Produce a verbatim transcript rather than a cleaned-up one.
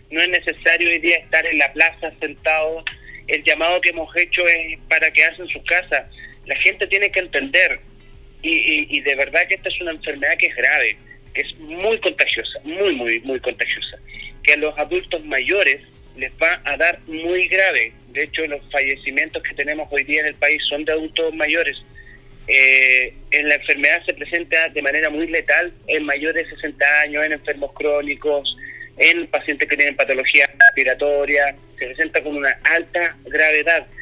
no es necesario hoy día estar en la plaza sentado. El llamado que hemos hecho es para quedarse en sus casas. La gente tiene que entender, y, y, y de verdad que esta es una enfermedad que es grave, que es muy contagiosa, muy, muy, muy contagiosa, que a los adultos mayores les va a dar muy grave. De hecho, los fallecimientos que tenemos hoy día en el país son de adultos mayores. Eh, en la enfermedad se presenta de manera muy letal en mayores de sesenta años, en enfermos crónicos, en pacientes que tienen patología respiratoria, se presenta con una alta gravedad.